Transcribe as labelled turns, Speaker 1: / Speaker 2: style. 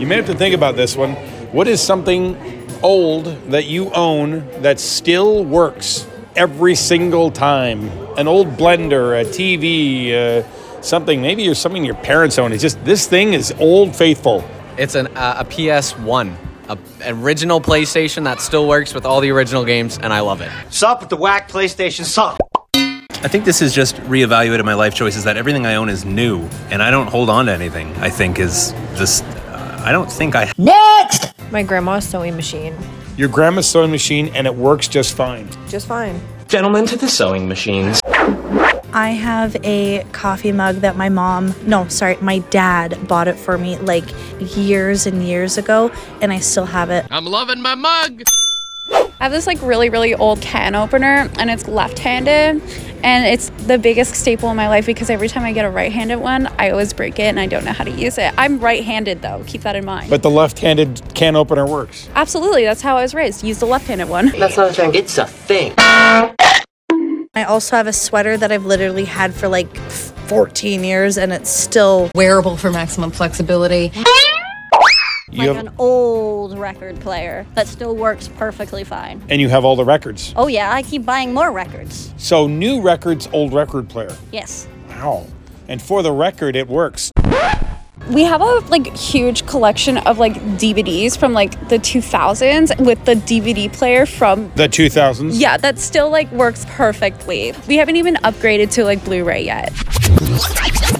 Speaker 1: may have to think about this one. What is something old that you own that still works every single time? An old blender, a TV, something, maybe something your parents own. It's just, this thing is old faithful.
Speaker 2: It's a PS1, an original PlayStation that still works with all the original games, and I love it.
Speaker 3: Sup with the whack PlayStation, sup.
Speaker 4: I think this has just reevaluated my life choices, that everything I own is new, and I don't hold on to anything. I think is this, I don't think I...
Speaker 5: Next! My grandma's sewing machine.
Speaker 1: Your grandma's sewing machine, and it works just fine.
Speaker 5: Just fine.
Speaker 3: Gentlemen to the sewing machines.
Speaker 6: I have a coffee mug that my dad bought it for me like years and years ago, and I still have it.
Speaker 7: I'm loving my mug.
Speaker 8: I have this like really, really old can opener, and it's left-handed, and it's the biggest staple in my life because every time I get a right-handed one, I always break it and I don't know how to use it. I'm right-handed though, keep that in mind.
Speaker 1: But the left-handed can opener works.
Speaker 8: Absolutely, that's how I was raised. Use the left-handed one.
Speaker 3: That's not a thing, it's a thing.
Speaker 6: I also have a sweater that I've literally had for like 14 years, and it's still
Speaker 5: Wearable for maximum flexibility.
Speaker 9: An old record player that still works perfectly fine.
Speaker 1: And you have all the records.
Speaker 9: Oh yeah, I keep buying more records.
Speaker 1: So new records, old record player.
Speaker 9: Yes.
Speaker 1: Wow. And for the record, it works.
Speaker 8: We have a huge collection of DVDs from the 2000s with the DVD player from
Speaker 1: the 2000s.
Speaker 8: Yeah, that still works perfectly. We haven't even upgraded to Blu-ray yet.